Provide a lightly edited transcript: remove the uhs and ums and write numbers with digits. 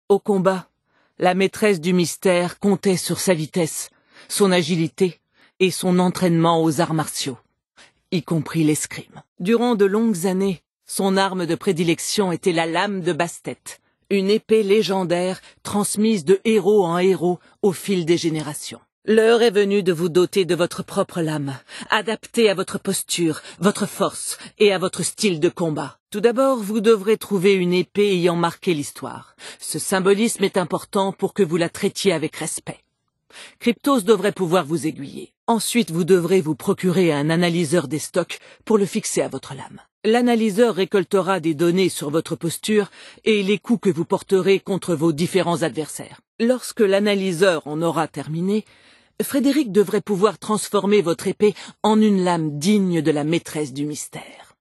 Au combat, la maîtresse du mystère comptait sur sa vitesse, son agilité et son entraînement aux arts martiaux, y compris l'escrime. Durant de longues années, son arme de prédilection était la lame de Bastet, une épée légendaire transmise de héros en héros au fil des générations. L'heure est venue de vous doter de votre propre lame, adaptée à votre posture, votre force et à votre style de combat. Tout d'abord, vous devrez trouver une épée ayant marqué l'histoire. Ce symbolisme est important pour que vous la traitiez avec respect. Kryptos devrait pouvoir vous aiguiller. Ensuite, vous devrez vous procurer un analyseur des stocks pour le fixer à votre lame. L'analyseur récoltera des données sur votre posture et les coups que vous porterez contre vos différents adversaires. Lorsque l'analyseur en aura terminé, Frédéric devrait pouvoir transformer votre épée en une lame digne de la maîtresse du mystère.